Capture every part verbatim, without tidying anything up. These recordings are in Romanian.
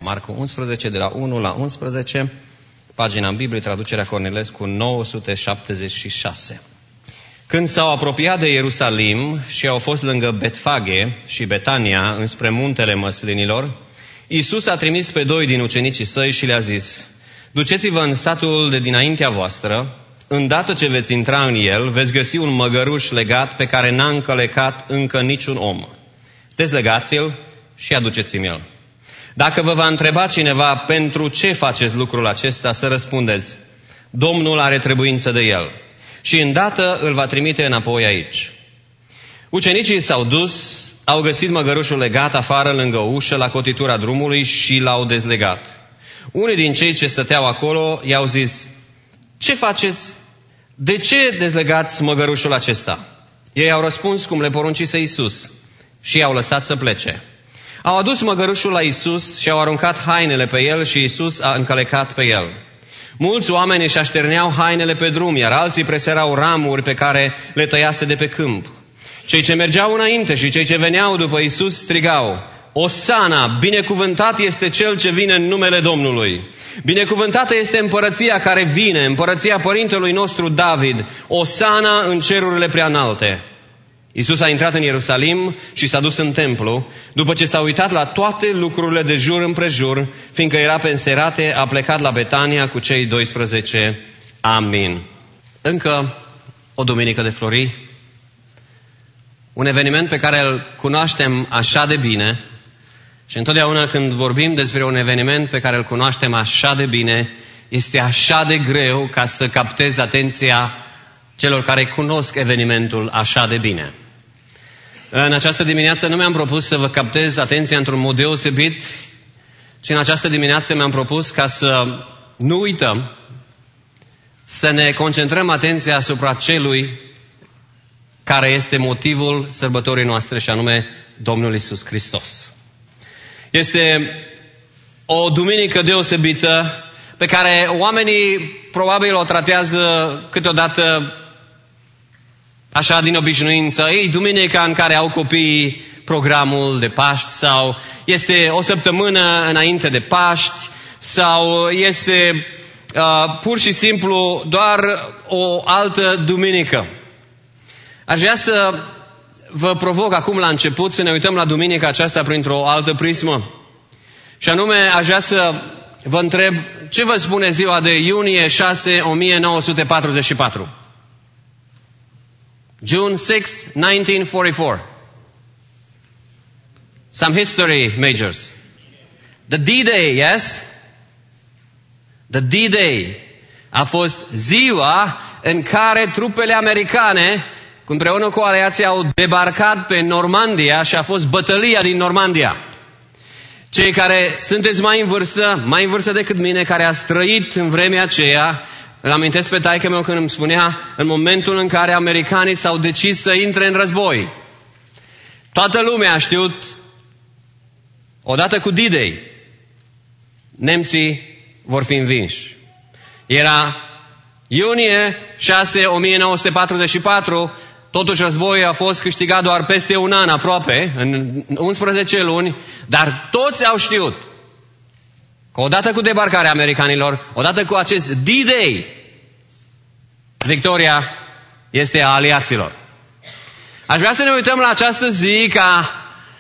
Marcu unsprezece, de la unu la unsprezece, pagina în Biblie, traducerea Cornilescu nouă sute șaptezeci și șase. Când s-au apropiat de Ierusalim și au fost lângă Betfage și Betania, înspre muntele Măslinilor, Iisus a trimis pe doi din ucenicii săi și le-a zis: duceți-vă în satul de dinaintea voastră, îndată ce veți intra în el, veți găsi un măgăruș legat pe care n-a încălecat încă niciun om. Dezlegați-l și aduceți-mi el. Dacă vă va întreba cineva pentru ce faceți lucrul acesta, să răspundeți: Domnul are trebuință de el și îndată îl va trimite înapoi aici. Ucenicii s-au dus, au găsit măgărușul legat afară lângă o ușă la cotitura drumului și l-au dezlegat. Unii din cei ce stăteau acolo i-au zis: ce faceți? De ce dezlegați măgărușul acesta? Ei au răspuns cum le poruncise Iisus și i-au lăsat să plece. Au adus măgărușul la Iisus și au aruncat hainele pe el și Iisus a încălecat pe el. Mulți oameni își așterneau hainele pe drum, iar alții preserau ramuri pe care le tăiase de pe câmp. Cei ce mergeau înainte și cei ce veneau după Iisus strigau: Osana, binecuvântat este cel ce vine în numele Domnului. Binecuvântată este împărăția care vine, împărăția părintelui nostru David. Osana în cerurile preanalte. Iisus a intrat în Ierusalim și s-a dus în templu. După ce s-a uitat la toate lucrurile de jur împrejur, fiindcă era pe înserate, a plecat la Betania cu cei doisprezece. Amin. Încă o duminică de flori, un eveniment pe care îl cunoaștem așa de bine. Și întotdeauna când vorbim despre un eveniment pe care îl cunoaștem așa de bine, este așa de greu ca să captezi atenția celor care cunosc evenimentul așa de bine. În această dimineață nu mi-am propus să vă captez atenția într-un mod deosebit, ci în această dimineață mi-am propus ca să nu uităm, să ne concentrăm atenția asupra celui care este motivul sărbătorii noastre, și anume Domnul Iisus Hristos. Este o duminică deosebită pe care oamenii probabil o tratează câteodată așa din obișnuință. Ei, duminica în care au copiii programul de Paști, sau este o săptămână înainte de Paști, sau este uh, pur și simplu doar o altă duminică. Aș vrea să vă provoc acum la început să ne uităm la duminica aceasta printr-o altă prismă. Și anume, aș vrea să vă întreb: ce vă spune ziua de iunie șase, o mie nouă sute patruzeci și patru? June sixth, nineteen forty-four. Some history majors. The D-Day, yes? The D-Day a fost ziua în care trupele americane, împreună cu aliații, au debarcat pe Normandia și a fost bătălia din Normandia. Cei care sunteți mai în vârstă, mai în vârstă decât mine, care ați trăit în vremea aceea, îl amintesc pe taică meu când îmi spunea, în momentul în care americanii s-au decis să intre în război. Toată lumea a știut, odată cu D-Day, nemții vor fi învinși. Era iunie șase, o mie nouă sute patruzeci și patru, totuși războiul a fost câștigat doar peste un an aproape, în unsprezece luni, dar toți au știut că odată cu debarcarea americanilor, odată cu acest D-Day, victoria este a aliaților. Aș vrea să ne uităm la această zi ca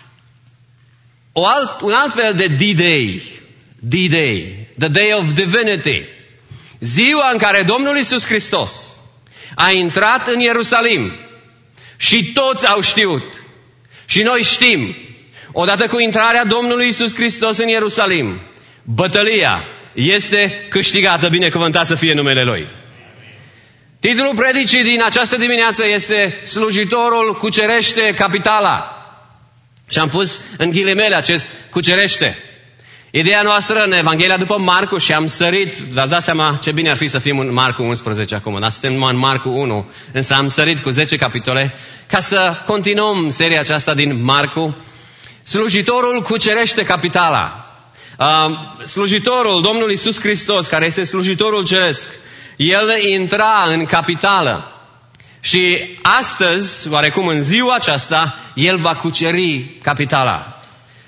o alt, un alt fel de D-Day, D-Day, the Day of Divinity, ziua în care Domnul Iisus Hristos a intrat în Ierusalim și toți au știut. Și noi știm, odată cu intrarea Domnului Iisus Hristos în Ierusalim, bătălia este câștigată, binecuvântat să fie numele Lui. Titlul predicii din această dimineață este Slujitorul cucerește capitala. Și am pus în ghilimele acest cucerește. Ideea noastră în Evanghelia după Marcu, și am sărit, v-ați dat seama ce bine ar fi să fim în Marcu unsprezece acum, dar suntem numai în Marcu unu, însă am sărit cu zece capitole, ca să continuăm seria aceasta din Marcu. Slujitorul cucerește capitala. Uh, slujitorul, Domnul Iisus Hristos, care este slujitorul ceresc, El intra în capitală. Și astăzi, oarecum în ziua aceasta, El va cuceri capitala.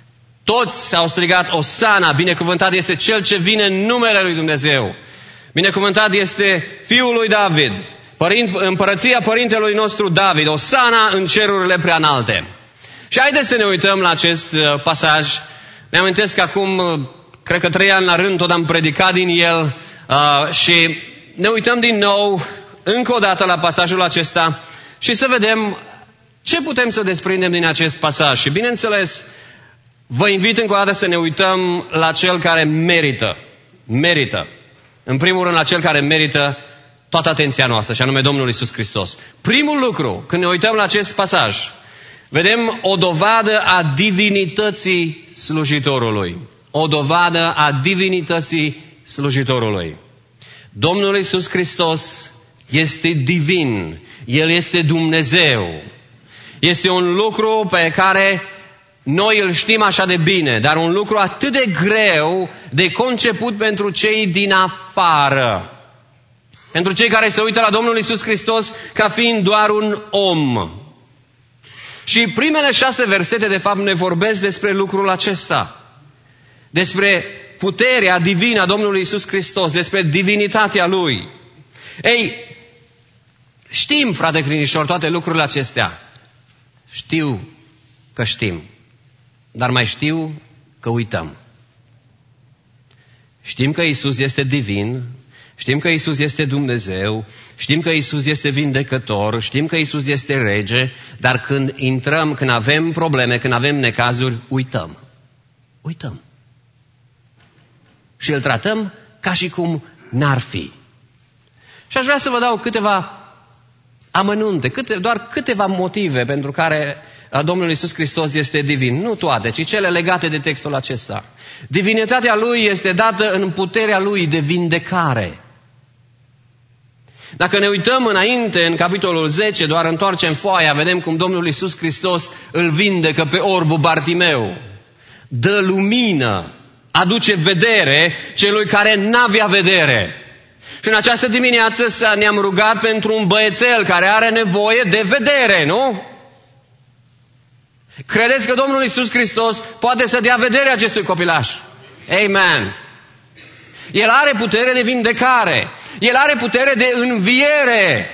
Toți au strigat Osana, binecuvântat este Cel ce vine în numele lui Dumnezeu. Binecuvântat este Fiul lui David, părint, împărăția părintelui nostru David, Osana în cerurile preanalte. Și haideți să ne uităm la acest pasaj. Mi-amintesc că acum, cred că trei ani la rând, tot am predicat din el uh, și ne uităm din nou, încă o dată la pasajul acesta și să vedem ce putem să desprindem din acest pasaj. Și bineînțeles, vă invit încă o dată să ne uităm la cel care merită. Merită. În primul rând la cel care merită toată atenția noastră, și anume Domnul Iisus Hristos. Primul lucru, când ne uităm la acest pasaj, vedem o dovadă a divinității slujitorului. O dovadă a divinității slujitorului. Domnul Iisus Hristos este divin. El este Dumnezeu. Este un lucru pe care noi îl știm așa de bine, dar un lucru atât de greu de conceput pentru cei din afară. Pentru cei care se uită la Domnul Iisus Hristos ca fiind doar un om. Și primele șase versete, de fapt, ne vorbesc despre lucrul acesta. Despre puterea divină a Domnului Iisus Hristos, despre divinitatea Lui. Ei, știm, frate crinișor, toate lucrurile acestea. Știu că știm, dar mai știu că uităm. Știm că Iisus este divin, știm că Iisus este Dumnezeu, știm că Iisus este vindecător, știm că Iisus este rege, dar când intrăm, când avem probleme, când avem necazuri, uităm. Uităm. Și îl tratăm ca și cum n-ar fi. Și aș vrea să vă dau câteva amănunte, câte, doar câteva motive pentru care Domnul Iisus Hristos este divin. Nu toate, ci cele legate de textul acesta. Divinitatea Lui este dată în puterea Lui de vindecare. Dacă ne uităm înainte, în capitolul zece, doar întoarcem foaia, vedem cum Domnul Iisus Hristos îl vindecă pe orbul Bartimeu. Dă lumină, aduce vedere celui care n-avea vedere. Și în această dimineață ne-am rugat pentru un băiețel care are nevoie de vedere, nu? Credeți că Domnul Iisus Hristos poate să dea vedere acestui copilaș? Amen. El are putere de vindecare. El are putere de înviere.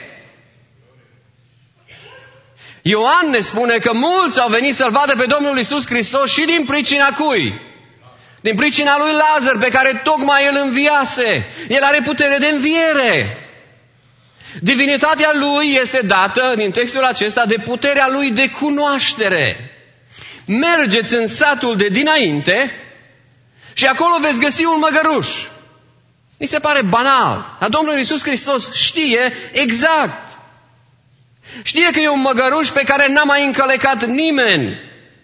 Ioan ne spune că mulți au venit să-L vadă pe Domnul Iisus Hristos și din pricina cui? Din pricina lui Lazar, pe care tocmai el înviase. El are putere de înviere. Divinitatea lui este dată, din textul acesta, de puterea lui de cunoaștere. Mergeți în satul de dinainte și acolo veți găsi un măgăruș. Mi se pare banal, dar Domnul Iisus Hristos știe exact. Știe că e un măgăruș pe care n-a mai încălecat nimeni.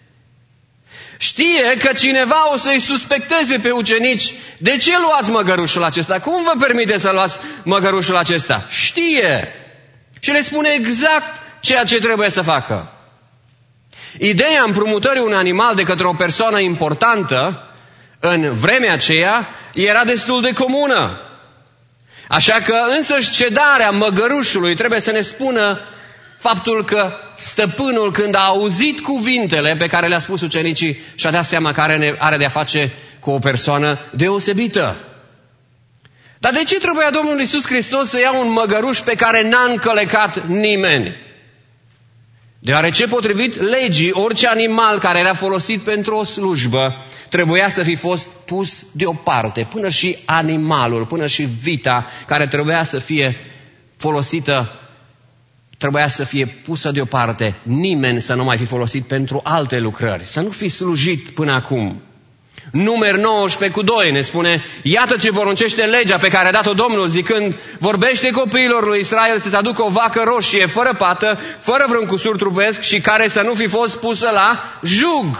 Știe că cineva o să-i suspecteze pe ucenici. De ce luați măgărușul acesta? Cum vă permite să luați măgărușul acesta? Știe. Și le spune exact ceea ce trebuie să facă. Ideea împrumutării unui animal de către o persoană importantă în vremea aceea era destul de comună. Așa că însăși cedarea măgărușului trebuie să ne spună faptul că stăpânul, când a auzit cuvintele pe care le-a spus ucenicii, și-a dat seama că are, are de-a face cu o persoană deosebită. Dar de ce trebuia Domnul Iisus Hristos să ia un măgăruș pe care n-a încălecat nimeni? Deoarece, potrivit legii, orice animal care era folosit pentru o slujbă trebuia să fi fost pus deoparte. Până și animalul, până și vita care trebuia să fie folosită, trebuia să fie pusă deoparte. Nimeni să nu mai fi folosit pentru alte lucrări, să nu fi slujit până acum. Numeri nouăsprezece cu doi ne spune: iată ce poruncește legea pe care a dat-o Domnul, zicând: vorbește copiilor lui Israel să-ți aducă o vacă roșie, fără pată, fără vreun cusur trupesc și care să nu fi fost pusă la jug.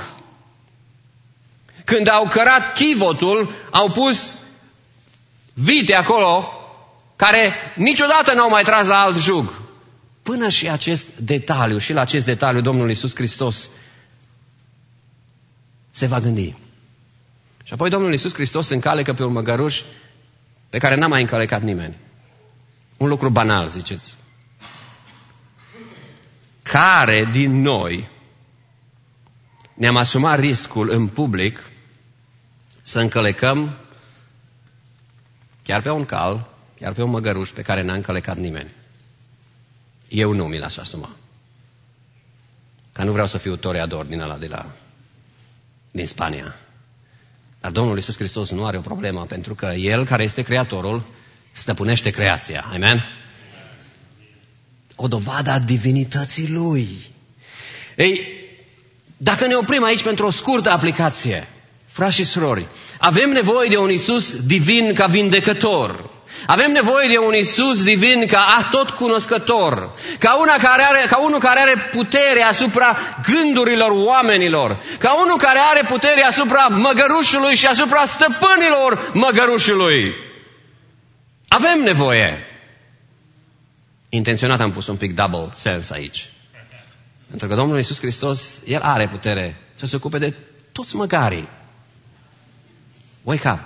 Când au cărat chivotul, au pus vite acolo care niciodată n-au mai tras la alt jug. Până și acest detaliu, și la acest detaliu Domnul Iisus Hristos se va gândi. Și apoi Domnul Iisus Hristos se încalecă pe un măgăruș pe care n-a mai încălecat nimeni. Un lucru banal, ziceți. Care din noi ne-am asumat riscul în public să încălecăm chiar pe un cal, chiar pe un măgăruș pe care n-a încălecat nimeni. Eu nu mi l-aș asuma. Că nu vreau să fiu toreador din ăla de la, din Spania. Dar Domnul Iisus Hristos nu are o problemă, pentru că El, care este Creatorul, stăpânește creația. Amen? O dovadă a divinității Lui. Ei, dacă ne oprim aici pentru o scurtă aplicație, frați și surori, avem nevoie de un Iisus divin ca vindecător. Avem nevoie de un Iisus divin ca atotcunoscător, ca, una care are, ca unul care are putere asupra gândurilor oamenilor, ca unul care are putere asupra măgărușului și asupra stăpânilor măgărușului. Avem nevoie. Intenționat am pus un pic double sens aici. Pentru că Domnul Iisus Hristos, El are putere să se ocupe de toți măgarii. Wake up!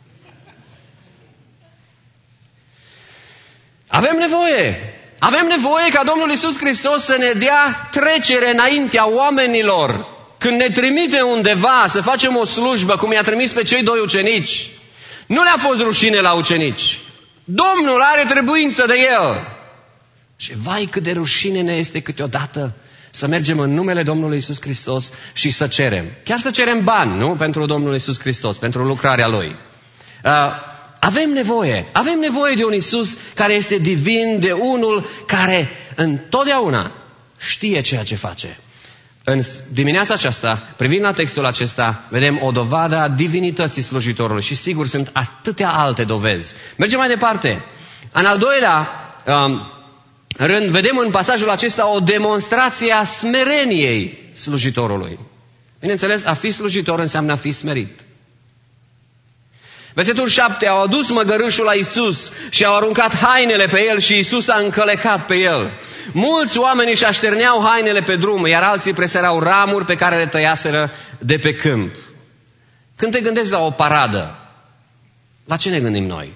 Avem nevoie! Avem nevoie ca Domnul Iisus Hristos să ne dea trecere înaintea oamenilor. Când ne trimite undeva să facem o slujbă, cum i-a trimis pe cei doi ucenici, nu le-a fost rușine la ucenici. Domnul are trebuință de El. Și vai cât de rușine ne este câteodată să mergem în numele Domnului Iisus Hristos și să cerem. Chiar să cerem bani, nu? Pentru Domnul Iisus Hristos, pentru lucrarea Lui. Uh, avem nevoie, avem nevoie de un Iisus care este divin, de unul care întotdeauna știe ceea ce face. În dimineața aceasta, privind la textul acesta, vedem o dovadă a divinității slujitorului și sigur sunt atâtea alte dovezi. Mergem mai departe. În al doilea um, rând, vedem în pasajul acesta o demonstrație a smereniei slujitorului. Bineînțeles, a fi slujitor înseamnă a fi smerit. Versetul șapte, au adus măgărușul la Iisus și au aruncat hainele pe el și Iisus a încălecat pe el. Mulți oameni își așterneau hainele pe drum, iar alții presărau ramuri pe care le tăiaseră de pe câmp. Când te gândești la o paradă, la ce ne gândim noi?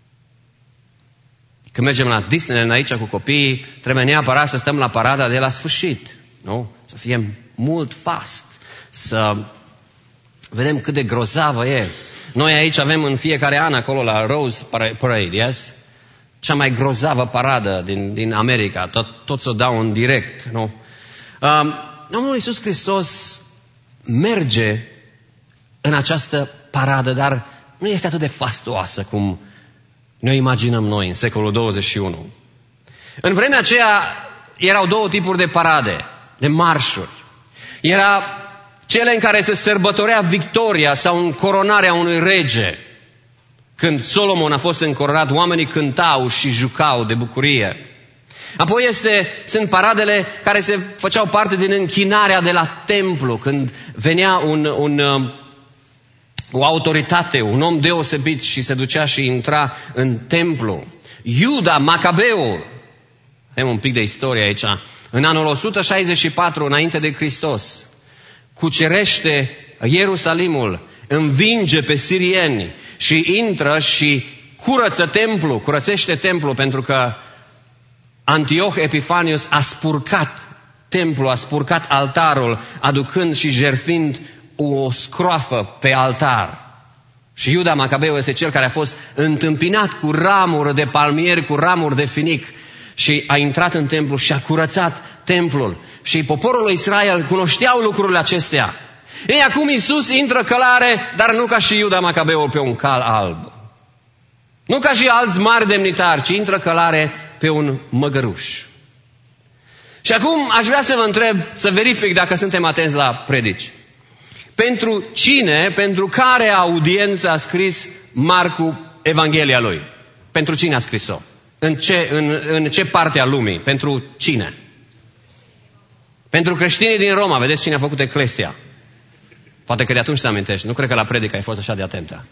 Când mergem la Disneyland aici cu copiii, trebuie neapărat să stăm la parada de la sfârșit, nu? Să fie mult fast, să vedem cât de grozavă e. Noi aici avem în fiecare an acolo la Rose Parade, yes? Cea mai grozavă paradă din, din America, tot, tot s-o dau în direct, nu? Um, Domnul Iisus Hristos merge în această paradă, dar nu este atât de fastoasă cum ne imaginăm noi în secolul douăzeci și unu. În vremea aceea erau două tipuri de parade, de marșuri. Era cele în care se sărbătorea victoria sau încoronarea unui rege. Când Solomon a fost încoronat, oamenii cântau și jucau de bucurie. Apoi este, sunt paradele care se făceau parte din închinarea de la templu, când venea un, un, o autoritate, un om deosebit și se ducea și intra în templu. Iuda Macabeul, avem un pic de istorie aici, în anul o sută șaizeci și patru înainte de Hristos, cucerește Ierusalimul, învinge pe sirieni și intră și curăță templu, curățește templu, pentru că Antioch Epifanius a spurcat templu, a spurcat altarul, aducând și jertfind o scroafă pe altar. Și Iuda Macabeu este cel care a fost întâmpinat cu ramuri de palmieri, cu ramuri de finic și a intrat în templu și a curățat templul. Și poporul lui Israel cunoșteau lucrurile acestea. Ei, acum Iisus intră călare, dar nu ca și Iuda Macabeul pe un cal alb. Nu ca și alți mari demnitari, ci intră călare pe un măgăruș. Și acum aș vrea să vă întreb, să verific dacă suntem atenți la predici. Pentru cine, pentru care audiență a scris Marcu Evanghelia lui? Pentru cine a scris-o? În ce, în, în ce parte a lumii? Pentru cine? Pentru creștinii din Roma. Vedeți cine a făcut Eclesia? Poate că de atunci se amintești. Nu cred că la predică ai fost așa de atentă.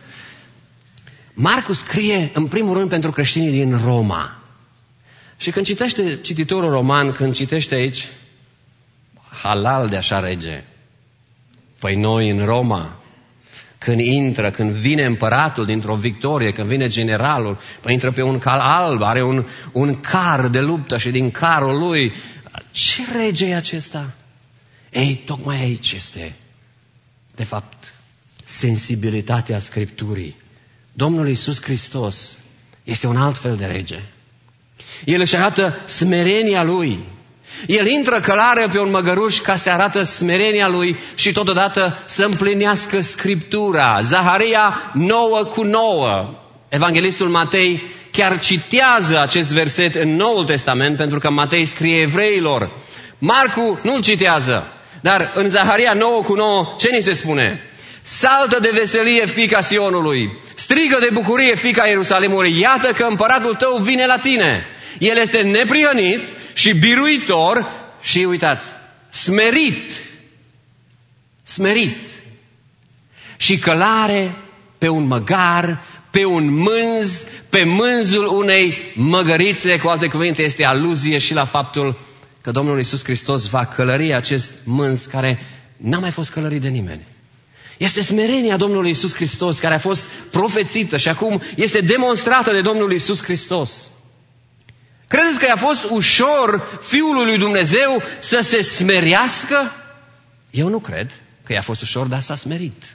Marcu scrie în primul rând pentru creștinii din Roma. Și când citește cititorul roman, când citește aici, halal de așa rege. Păi noi în Roma, când intră, când vine împăratul dintr-o victorie, când vine generalul, păi intră pe un cal alb, are un, un car de luptă și din carul lui, ce rege e acesta? Ei, tocmai aici este, de fapt, sensibilitatea Scripturii. Domnul Iisus Hristos este un alt fel de rege. El își arată smerenia Lui. El intră călare pe un măgăruș ca să arată smerenia Lui și totodată să împlinească Scriptura. Zaharia nouă cu nouă. Evanghelistul Matei chiar citează acest verset în Noul Testament, pentru că Matei scrie evreilor. Marcu nu-l citează, dar în Zaharia nouă cu nouă ce ni se spune? Saltă de veselie, fiica Sionului, strigă de bucurie, fiica Ierusalimului, iată că împăratul tău vine la tine. El este neprihănit și biruitor și, uitați, smerit, smerit și călare pe un măgar, pe un mânz, pe mânzul unei măgărițe. Cu alte cuvinte, este aluzie și la faptul că Domnul Iisus Hristos va călări acest mânz care n-a mai fost călărit de nimeni. Este smerenia Domnului Iisus Hristos care a fost profețită și acum este demonstrată de Domnul Iisus Hristos. Credeți că i-a fost ușor Fiului lui Dumnezeu să se smerească? Eu nu cred că i-a fost ușor, dar s-a smerit.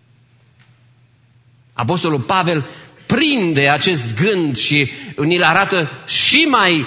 Apostolul Pavel prinde acest gând și ni-l arată și mai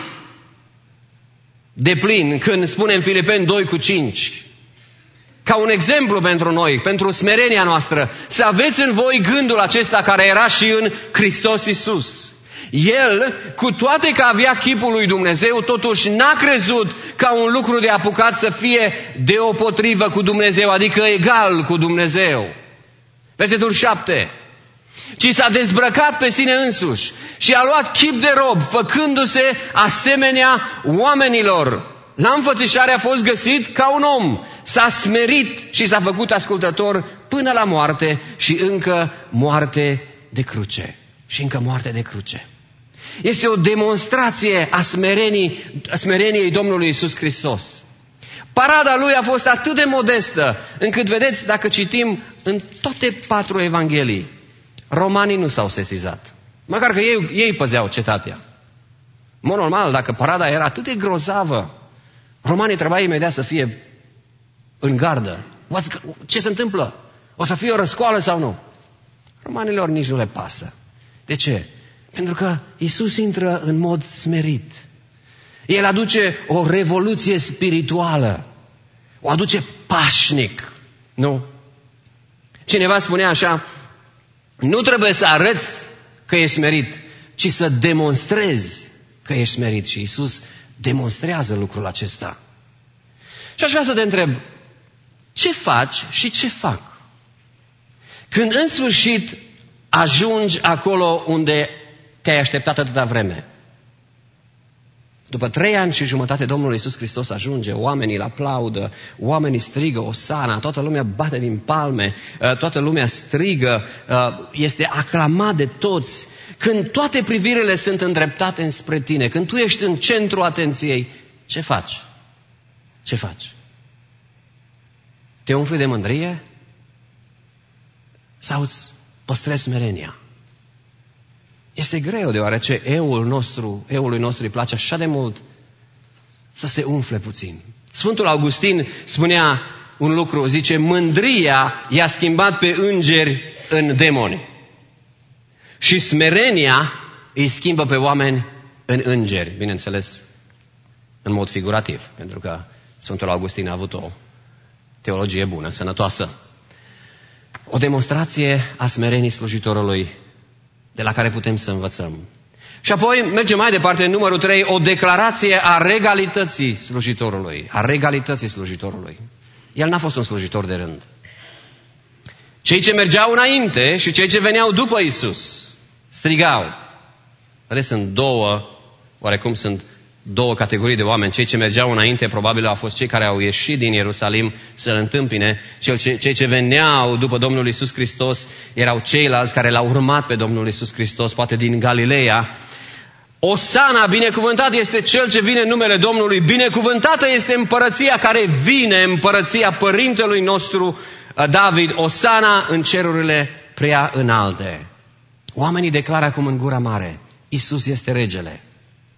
deplin când spune în Filipeni doi cu cinci. Ca un exemplu pentru noi, pentru smerenia noastră, să aveți în voi gândul acesta care era și în Hristos Iisus. El, cu toate că avea chipul lui Dumnezeu, totuși n-a crezut ca un lucru de apucat să fie deopotrivă cu Dumnezeu, adică egal cu Dumnezeu. Versetul șapte. Ci s-a dezbrăcat pe sine însuși și a luat chip de rob, făcându-se asemenea oamenilor. La înfățișare a fost găsit ca un om. S-a smerit și s-a făcut ascultător până la moarte și încă moarte de cruce. Și încă moarte de cruce. Este o demonstrație a smereniei, a smereniei Domnului Iisus Hristos. Parada lui a fost atât de modestă, încât, vedeți, dacă citim în toate patru evanghelii, romanii nu s-au sesizat. Măcar că ei, ei păzeau cetatea. În mod normal, dacă parada era atât de grozavă, romanii trebuia imediat să fie în gardă. Ce se întâmplă? O să fie o răscoală sau nu? Romanilor nici nu le pasă. De ce? Pentru că Iisus intră în mod smerit. El aduce o revoluție spirituală. O aduce pașnic. Nu? Cineva spunea așa, nu trebuie să arăți că ești smerit, ci să demonstrezi că ești smerit. Și Iisus demonstrează lucrul acesta. Și aș vrea să te întreb, ce faci și ce fac? Când în sfârșit ajungi acolo unde te-ai așteptat atâta vreme. După trei ani și jumătate Domnul Iisus Hristos ajunge, oamenii îl aplaudă, oamenii strigă Osana, toată lumea bate din palme, toată lumea strigă, este aclamat de toți. Când toate privirile sunt îndreptate înspre tine, când tu ești în centrul atenției, ce faci? Ce faci? Te umfli de mândrie? Sau îți păstrezi smerenia? Este greu, deoarece eul nostru, eului nostru îi place așa de mult să se umfle puțin. Sfântul Augustin spunea un lucru, zice, mândria i-a schimbat pe îngeri în demoni. Și smerenia îi schimbă pe oameni în îngeri, bineînțeles, în mod figurativ, pentru că Sfântul Augustin a avut o teologie bună, sănătoasă. O demonstrație a smerenii slujitorului de la care putem să învățăm. Și apoi mergem mai departe, în numărul trei, o declarație a regalității slujitorului. A regalității slujitorului. El n-a fost un slujitor de rând. Cei ce mergeau înainte și cei ce veneau după Iisus strigau. Vedeți, sunt două, oarecum sunt două categorii de oameni. Cei ce mergeau înainte probabil au fost cei care au ieșit din Ierusalim să-L întâmpine. Cei ce veneau după Domnul Iisus Hristos erau ceilalți care L-au urmat pe Domnul Iisus Hristos, poate din Galileea. Osana, binecuvântat este Cel ce vine în numele Domnului, binecuvântată este împărăția care vine, împărăția părintelui nostru David, Osana în cerurile prea înalte. Oamenii declară acum în gura mare, Iisus este regele.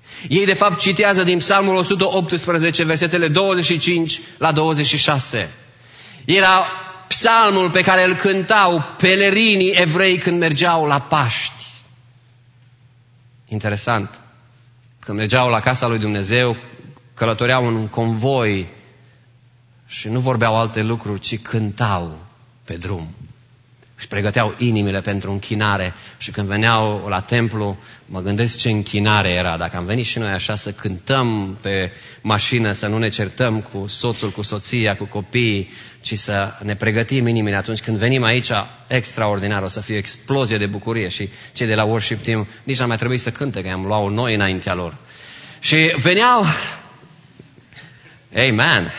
Ei de fapt citează din Psalmul o sută optsprezece, versetele douăzeci și cinci la douăzeci și șase. Era psalmul pe care îl cântau pelerinii evrei când mergeau la Paști. Interesant. Când mergeau la casa lui Dumnezeu, călătoreau în convoi și nu vorbeau alte lucruri, ci cântau pe drum. Își pregăteau inimile pentru închinare și când veneau la templu, mă gândesc ce închinare era. Dacă am venit și noi așa să cântăm pe mașină, să nu ne certăm cu soțul, cu soția, cu copiii, ci să ne pregătim inimile atunci când venim aici, extraordinar, o să fie o explozie de bucurie și cei de la worship team nici n-ar mai trebui să cânte, că am luat noi înaintea lor. Și veneau, amen.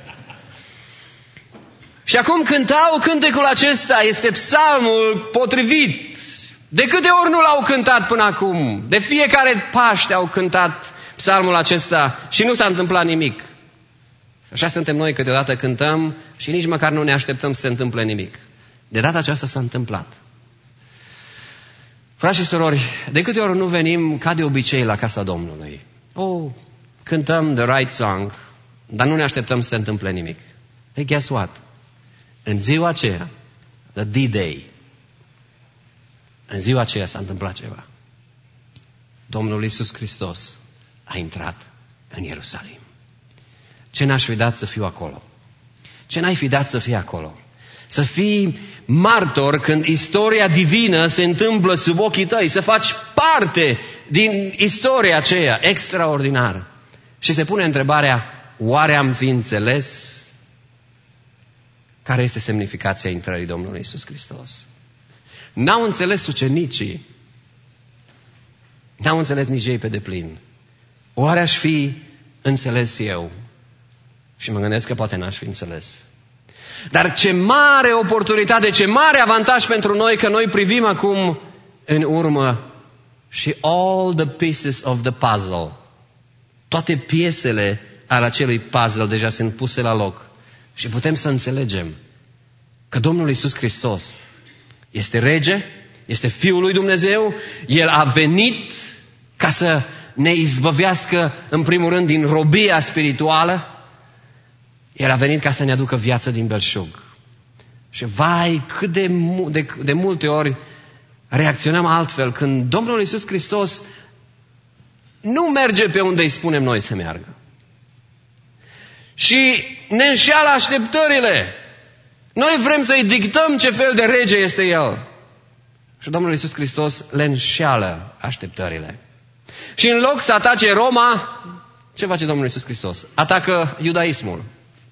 Și acum cântau cântecul acesta, este psalmul potrivit. De câte ori nu l-au cântat până acum? De fiecare Paște au cântat psalmul acesta și nu s-a întâmplat nimic. Așa suntem noi, câteodată cântăm și nici măcar nu ne așteptăm să se întâmple nimic. De data aceasta s-a întâmplat. Frați și surori, de câte ori nu venim ca de obicei la casa Domnului? Oh, cântăm the right song, dar nu ne așteptăm să se întâmple nimic. Hey, guess what? În ziua aceea, the D-Day, în ziua aceea s-a întâmplat ceva. Domnul Iisus Hristos a intrat în Ierusalim. Ce n-aș fi dat să fiu acolo? Ce n-ai fi dat să fii acolo? Să fii martor când istoria divină se întâmplă sub ochii tăi, să faci parte din istoria aceea extraordinară. Și se pune întrebarea, oare am fi înțeles care este semnificația intrării Domnului Iisus Hristos? N-au înțeles ucenicii, n-au înțeles nici ei pe deplin. Oare aș fi înțeles eu? Și mă gândesc că poate n-aș fi înțeles. Dar ce mare oportunitate, ce mare avantaj pentru noi că noi privim acum în urmă și all the pieces of the puzzle, toate piesele ale acelui puzzle deja sunt puse la loc. Și putem să înțelegem că Domnul Iisus Hristos este rege, este Fiul lui Dumnezeu, El a venit ca să ne izbăvească în primul rând din robia spirituală, El a venit ca să ne aducă viață din belșug. Și vai, cât de, de, de multe ori reacționăm altfel când Domnul Iisus Hristos nu merge pe unde îi spunem noi să meargă. Și ne înșeală așteptările. Noi vrem să-i dictăm ce fel de rege este El. Și Domnul Iisus Hristos le înșeală așteptările. Și în loc să atace Roma, ce face Domnul Iisus Hristos? Atacă iudaismul.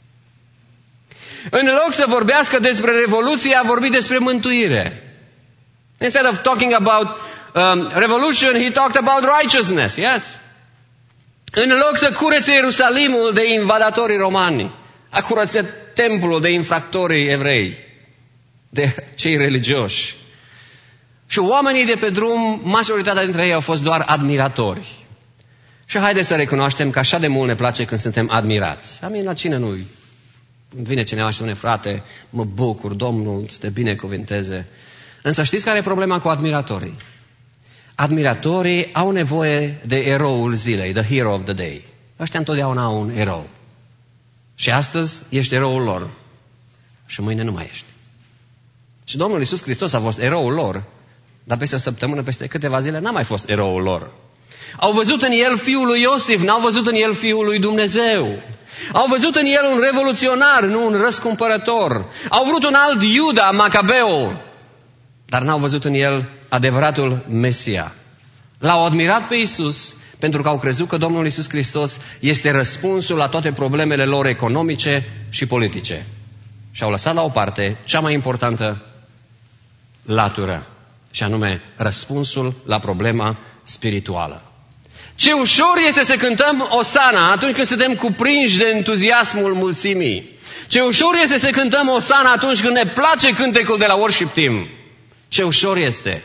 În loc să vorbească despre revoluție, a vorbit despre mântuire. Instead of talking about um, revolution, he talked about righteousness. Yes? În loc să curețe Ierusalimul de invadatorii romani, a curățat templul de infractorii evrei, de cei religioși. Și oamenii de pe drum, majoritatea dintre ei au fost doar admiratori. Și haideți să recunoaștem că așa de mult ne place când suntem admirați. Amin, la cine nu-i? Vine cineva și spune, frate, mă bucur, Domnul să te binecuvânteze. Însă știți care e problema cu admiratorii? Admiratorii au nevoie de eroul zilei, the hero of the day. Ăștia întotdeauna au un erou. Și astăzi ești eroul lor. Și mâine nu mai ești. Și Domnul Iisus Hristos a fost eroul lor, dar peste o săptămână, peste câteva zile, n-a mai fost eroul lor. Au văzut în el fiul lui Iosif, n-au văzut în el fiul lui Dumnezeu. Au văzut în el un revoluționar, nu un răscumpărător. Au vrut un alt Iuda, Macabeul, dar n-au văzut în el adevăratul Mesia. L-au admirat pe Iisus pentru că au crezut că Domnul Iisus Hristos este răspunsul la toate problemele lor economice și politice. Și au lăsat la o parte cea mai importantă latură, și anume răspunsul la problema spirituală. Ce ușor este să cântăm Osana atunci când suntem cuprinși de entuziasmul mulțimii. Ce ușor este să cântăm Osana atunci când ne place cântecul de la worship team. Ce ușor este.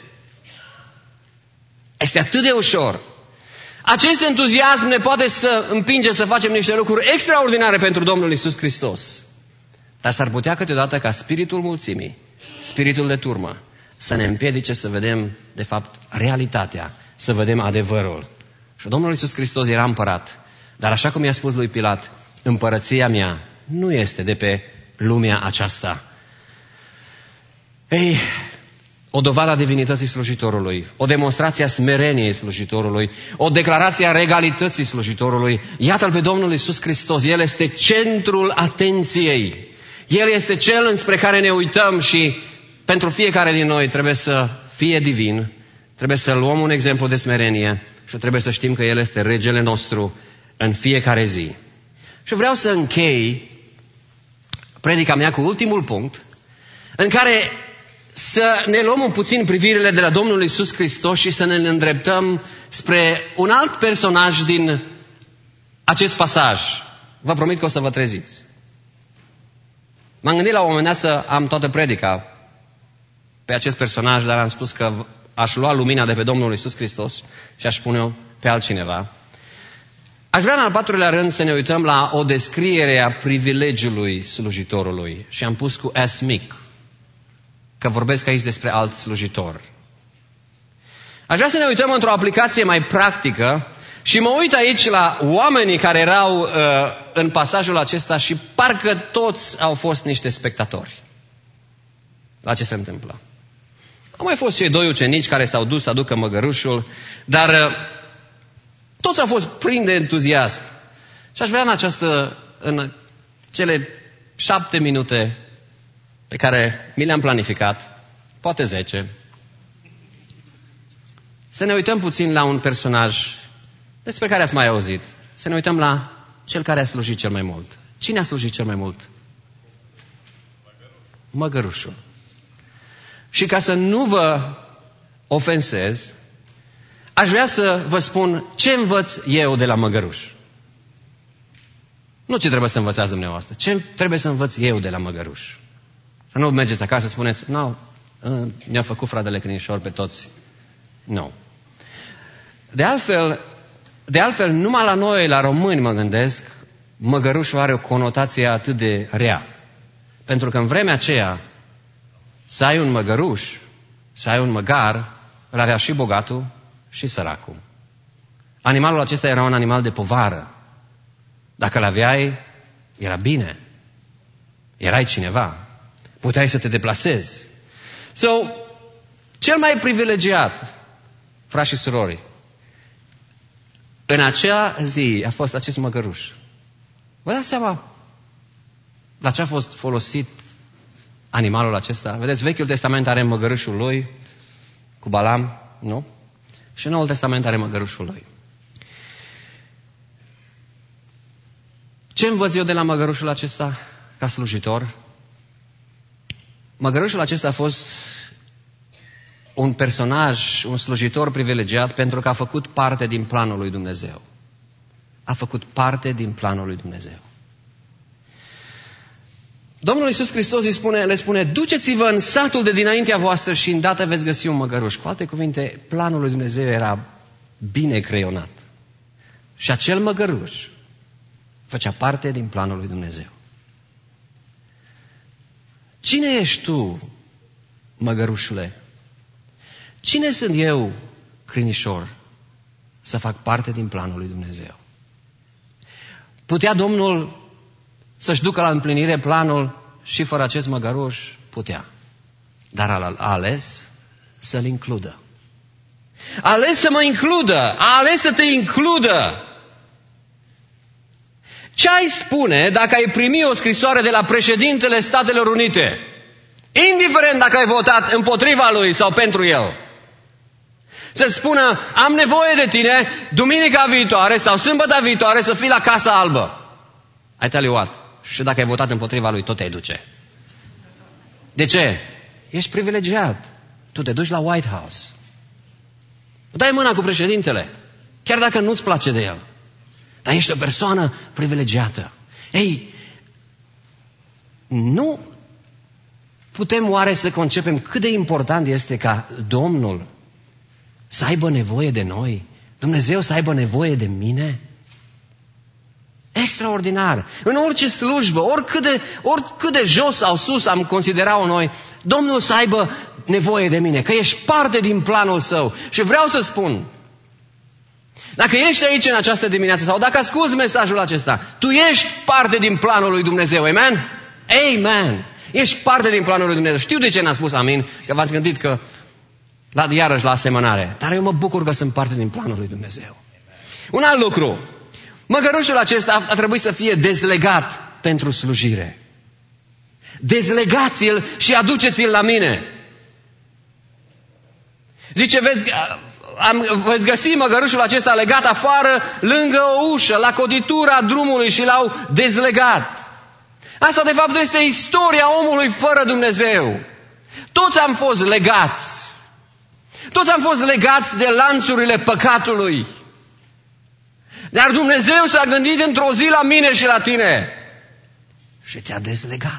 Este atât de ușor. Acest entuziasm ne poate să împinge să facem niște lucruri extraordinare pentru Domnul Iisus Hristos. Dar s-ar putea câteodată ca spiritul mulțimii, spiritul de turmă, să ne împiedice să vedem, de fapt, realitatea, să vedem adevărul. Și Domnul Iisus Hristos era împărat. Dar așa cum i-a spus lui Pilat, împărăția mea nu este de pe lumea aceasta. Ei, o dovadă a divinității slujitorului, o demonstrație a smereniei slujitorului, o declarație a regalității slujitorului. Iată-L pe Domnul Iisus Hristos. El este centrul atenției. El este Cel înspre care ne uităm și pentru fiecare din noi trebuie să fie divin, trebuie să luăm un exemplu de smerenie și trebuie să știm că El este regele nostru în fiecare zi. Și vreau să închei predica mea cu ultimul punct, în care să ne luăm un puțin privirile de la Domnul Iisus Hristos și să ne îndreptăm spre un alt personaj din acest pasaj. Vă promit că o să vă treziți. M-am gândit la un moment dat să am toată predica pe acest personaj, dar am spus că aș lua lumina de pe Domnul Iisus Hristos și aș pune-o pe altcineva. Aș vrea în al patrulea rând să ne uităm la o descriere a privilegiului slujitorului și am pus cu S mic, că vorbesc aici despre alt slujitor. Aș vrea să ne uităm într-o aplicație mai practică și mă uit aici la oamenii care erau uh, în pasajul acesta și parcă toți au fost niște spectatori la ce se întâmplă. Au mai fost cei doi ucenici care s-au dus să aducă măgărușul, dar uh, toți au fost plini de entuziasm. Și aș vrea în această, în cele șapte minute pe care mi le-am planificat, poate zece, să ne uităm puțin la un personaj despre care ați mai auzit. Să ne uităm la cel care a slujit cel mai mult. Cine a slujit cel mai mult? Măgărușul. Și ca să nu vă ofensez, aș vrea să vă spun ce învăț eu de la măgăruș. Nu ce trebuie să învățați dumneavoastră. Ce trebuie să învăț eu de la măgăruș. Să nu mergeți acasă și spuneți, nu, ne-a făcut fratele Crinișor pe toți. Nu. De altfel, de altfel, numai la noi, la români, mă gândesc, măgărușul are o conotație atât de rea. Pentru că în vremea aceea, să ai un măgăruș, să ai un măgar, îl avea și bogatul și săracul. Animalul acesta era un animal de povară. Dacă îl aveai, era bine. Erai cineva. Puteai să te deplasezi. So, cel mai privilegiat, frați și surori, în acea zi a fost acest măgăruș. Vă dați seama la ce a fost folosit animalul acesta? Vedeți, Vechiul Testament are măgărușul lui, cu Balam, nu? Și Noul Testament are măgărușul lui. Ce învăț eu de la măgărușul acesta ca slujitor? Măgărușul acesta a fost un personaj, un slujitor privilegiat pentru că a făcut parte din planul lui Dumnezeu. A făcut parte din planul lui Dumnezeu. Domnul Iisus Hristos îi spune, le spune, duceți-vă în satul de dinaintea voastră și îndată veți găsi un măgăruș. Cu alte cuvinte, planul lui Dumnezeu era bine creionat. Și acel măgăruș făcea parte din planul lui Dumnezeu. Cine ești tu, măgărușule? Cine sunt eu, Crinișor, să fac parte din planul lui Dumnezeu? Putea Domnul să-și ducă la împlinire planul și fără acest măgăruș? Putea. Dar a ales să-l includă. A ales să mă includă. A ales să te includă. Ce ai spune dacă ai primi o scrisoare de la președintele Statelor Unite? Indiferent dacă ai votat împotriva lui sau pentru el. Să-ți spună, am nevoie de tine duminica viitoare sau sâmbătă viitoare să fii la Casa Albă. I tell you what. Și dacă ai votat împotriva lui, tot te duce. De ce? Ești privilegiat. Tu te duci la White House. Dai mâna cu președintele. Chiar dacă nu-ți place de el. Dar ești o persoană privilegiată. Ei, nu putem oare să concepem cât de important este ca Domnul să aibă nevoie de noi? Dumnezeu să aibă nevoie de mine? Extraordinar. În orice slujbă, oricât de, oricât de jos sau sus am considerat-o noi, Domnul să aibă nevoie de mine, că ești parte din planul Său. Și vreau să spun, Dacă ești aici în această dimineață sau dacă asculți mesajul acesta, tu ești parte din planul lui Dumnezeu. Amen? Amen. Ești parte din planul lui Dumnezeu. Știu de ce n-am spus amin, că v-ați gândit că la, iarăși la asemănare. Dar eu mă bucur că sunt parte din planul lui Dumnezeu. Un alt lucru. Măgărușul acesta a trebuit să fie dezlegat pentru slujire. Dezlegați-l și aduceți-l la mine. Zice, vezi, am, veți găsi măgărușul acesta legat afară, lângă o ușă, la coditura drumului și l-au dezlegat. Asta de fapt este istoria omului fără Dumnezeu. Toți am fost legați. Toți am fost legați de lanțurile păcatului. Dar Dumnezeu s-a gândit într-o zi la mine și la tine. Și te-a dezlegat.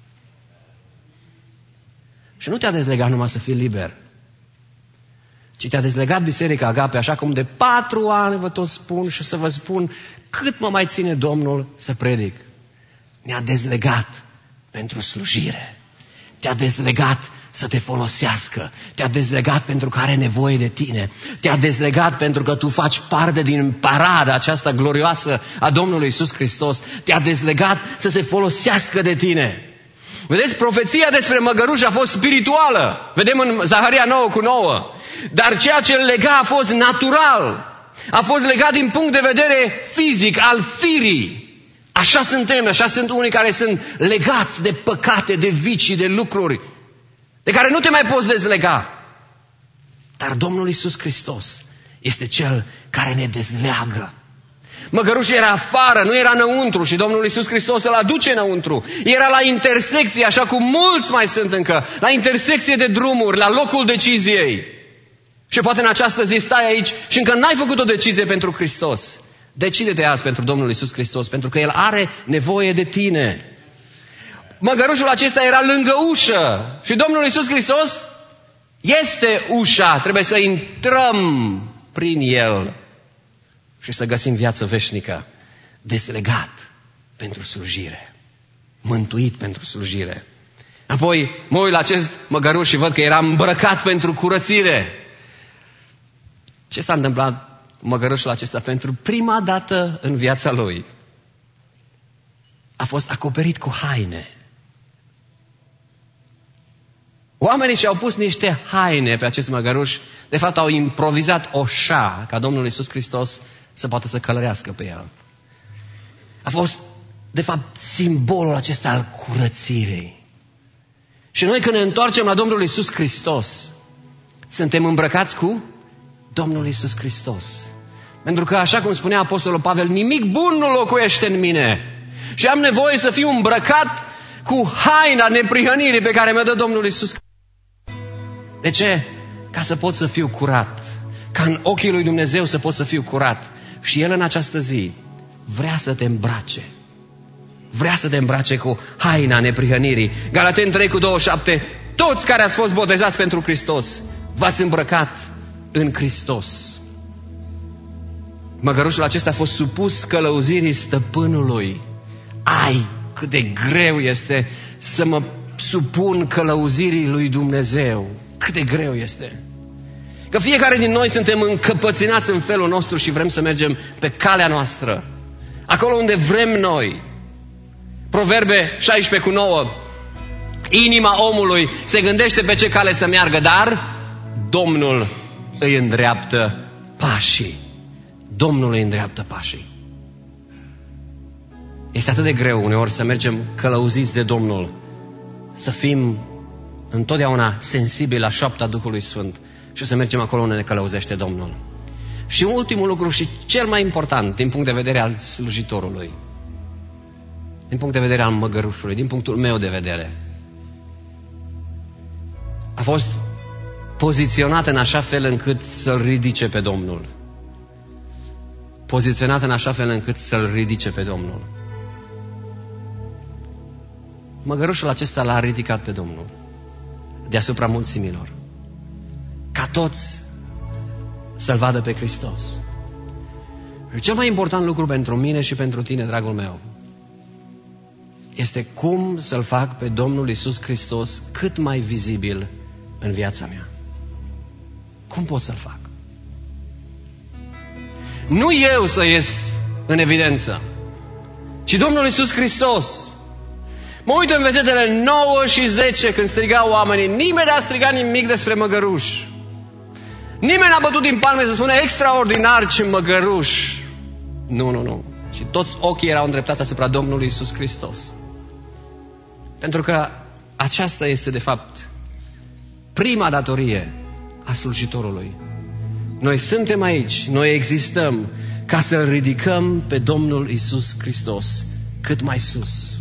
Și nu te-a dezlegat numai să fii liber, ci te-a dezlegat Biserica Agape, așa cum de patru ani vă tot spun și să vă spun cât mă mai ține Domnul să predic. Ne-a dezlegat pentru slujire. Te-a dezlegat să te folosească. Te-a dezlegat pentru că are nevoie de tine. Te-a dezlegat pentru că tu faci parte din parada aceasta glorioasă a Domnului Iisus Hristos. Te-a dezlegat să se folosească de tine. Vedeți, profeția despre măgăruș a fost spirituală. Vedem în Zaharia nouă cu nouă. Dar ceea ce îl lega a fost natural. A fost legat din punct de vedere fizic, al firii. Așa suntem, așa sunt unii care sunt legați de păcate, de vicii, de lucruri de care nu te mai poți dezlega. Dar Domnul Iisus Hristos este Cel care ne dezleagă. Măgărușul era afară, nu era înăuntru și Domnul Iisus Hristos îl aduce înăuntru. Era la intersecție, așa cum mulți mai sunt încă, la intersecție de drumuri, la locul deciziei. Și poate în această zi stai aici și încă n-ai făcut o decizie pentru Hristos. Decide-te azi pentru Domnul Iisus Hristos, pentru că El are nevoie de tine. Măgărușul acesta era lângă ușă și Domnul Iisus Hristos este ușa. Trebuie să intrăm prin El și să găsim viață veșnică. Dezlegat pentru slujire. Mântuit pentru slujire. Apoi mă uit la acest măgăruș și văd că era îmbrăcat pentru curățire. Ce s-a întâmplat măgărușul acesta? Pentru prima dată în viața lui a fost acoperit cu haine. Oamenii și-au pus niște haine pe acest măgăruș. De fapt au improvizat o șa ca Domnul Iisus Hristos să poată să călărească pe el. A fost de fapt simbolul acesta al curățirii. Și noi când ne întoarcem la Domnul Iisus Hristos, suntem îmbrăcați cu Domnul Iisus Hristos. Pentru că, așa cum spunea Apostolul Pavel, nimic bun nu locuiește în mine. Și am nevoie să fiu îmbrăcat cu haina neprihănirii pe care mi-o dă Domnul Iisus. De ce? Ca să pot să fiu curat. Ca în ochii lui Dumnezeu să pot să fiu curat. Și El în această zi vrea să te îmbrace. Vrea să te îmbrace cu haina neprihănirii. Galateni trei cu douăzeci și șapte. Toți care ați fost botezați pentru Hristos, v-ați îmbrăcat în Hristos. Măgărușul acesta a fost supus călăuzirii stăpânului. Ai, cât de greu este să mă supun călăuzirii lui Dumnezeu. Cât de greu este. Că fiecare din noi suntem încăpățânați în felul nostru și vrem să mergem pe calea noastră. Acolo unde vrem noi. Proverbe șaisprezece cu nouă. Inima omului se gândește pe ce cale să meargă, dar Domnul îi îndreaptă pașii. Domnul îi îndreaptă pașii. Este atât de greu uneori să mergem călăuziți de Domnul, să fim întotdeauna sensibili la șoapta Duhului Sfânt și să mergem acolo unde ne călăuzește Domnul. Și ultimul lucru și cel mai important din punct de vedere al slujitorului, din punct de vedere al măgărușului, din punctul meu de vedere, a fost poziționat în așa fel încât să-L ridice pe Domnul. Poziționat în așa fel încât să-L ridice pe Domnul. Măgărușul acesta l-a ridicat pe Domnul deasupra mulțimilor, ca toți să-L vadă pe Hristos. Și cel mai important lucru pentru mine și pentru tine, dragul meu, este cum să-L fac pe Domnul Iisus Hristos cât mai vizibil în viața mea. Cum pot să-L fac? Nu eu să ies în evidență, ci Domnul Iisus Hristos. Mă uit în versetele nouă și zece când strigau oamenii. Nimeni n-a strigat nimic despre măgăruș. Nimeni n-a bătut din palme să spună extraordinar ce măgăruș. Nu, nu, nu. Și toți ochii erau îndreptați asupra Domnului Iisus Hristos. Pentru că aceasta este de fapt prima datorie a slujitorului. Noi suntem aici, noi existăm ca să-L ridicăm pe Domnul Iisus Hristos cât mai sus.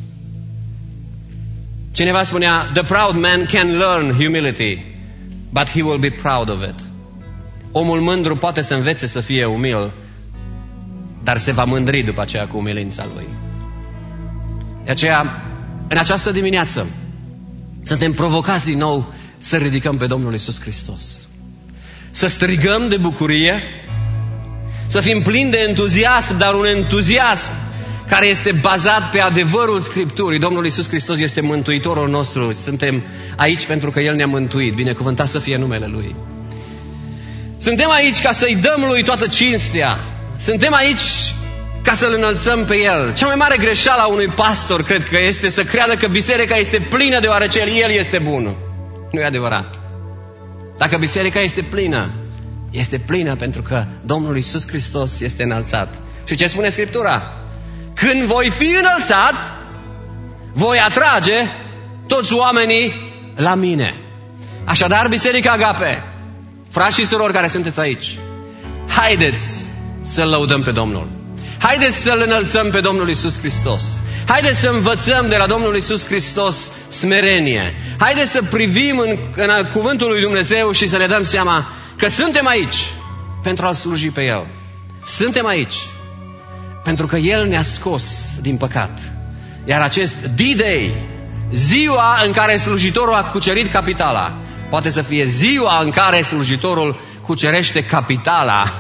Cineva spunea, the proud man can learn humility, but he will be proud of it. Omul mândru poate să învețe să fie umil, dar se va mândri după aceea cu umilința lui. De aceea, în această dimineață, suntem provocați din nou să ridicăm pe Domnul Iisus Hristos. Să strigăm de bucurie, să fim plini de entuziasm, dar un entuziasm care este bazat pe adevărul Scripturii. Domnul Iisus Hristos este Mântuitorul nostru. Suntem aici pentru că El ne-a mântuit. Binecuvântat să fie numele Lui. Suntem aici ca să-i dăm Lui toată cinstea. Suntem aici ca să-L înălțăm pe El. Cea mai mare greșeală a unui pastor, cred că este să creadă că biserica este plină deoarece El este bun. Nu e adevărat. Dacă biserica este plină, este plină pentru că Domnul Iisus Hristos este înălțat. Și ce spune Scriptura? Când voi fi înălțat, voi atrage toți oamenii la mine. Așadar, Biserica Agape, frați și surori care sunteți aici, haideți să-L lăudăm pe Domnul. Haideți să-L înălțăm pe Domnul Iisus Hristos. Haideți să învățăm de la Domnul Iisus Hristos smerenie. Haideți să privim în, în cuvântul lui Dumnezeu și să ne dăm seama că suntem aici pentru a-L sluji pe El. Suntem aici pentru că El ne-a scos din păcat. Iar acest D-Day, ziua în care slujitorul a cucerit capitala, poate să fie ziua în care slujitorul cucerește capitala.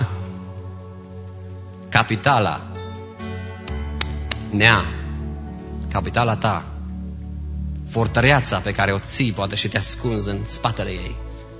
Capitala. Nea. Capitala ta. Fortăreața pe care o ții poate și te ascunzi în spatele ei.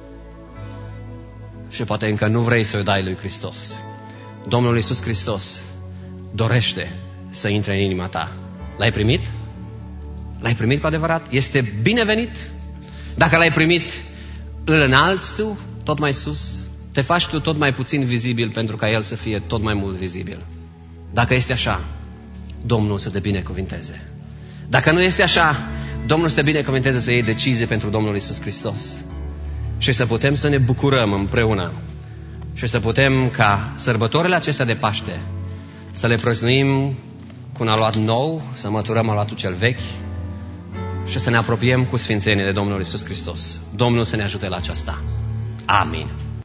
Și poate încă nu vrei să o dai lui Hristos. Domnul Iisus Hristos dorește să intre în inima ta. L-ai primit? L-ai primit cu adevărat? Este binevenit? Dacă l-ai primit, îl înalți tu tot mai sus? Te faci tu tot mai puțin vizibil pentru ca El să fie tot mai mult vizibil. Dacă este așa, Domnul să te binecuvinteze. Dacă nu este așa, Domnul să te binecuvinteze să iei decizie pentru Domnul Iisus Hristos. Și să putem să ne bucurăm împreună. Și să putem ca sărbătorile acestea de Paște să le prăznuim cu un aluat nou, să măturăm aluatul cel vechi și să ne apropiem cu sfințenie de Domnul Iisus Hristos. Domnul să ne ajute la aceasta. Amin.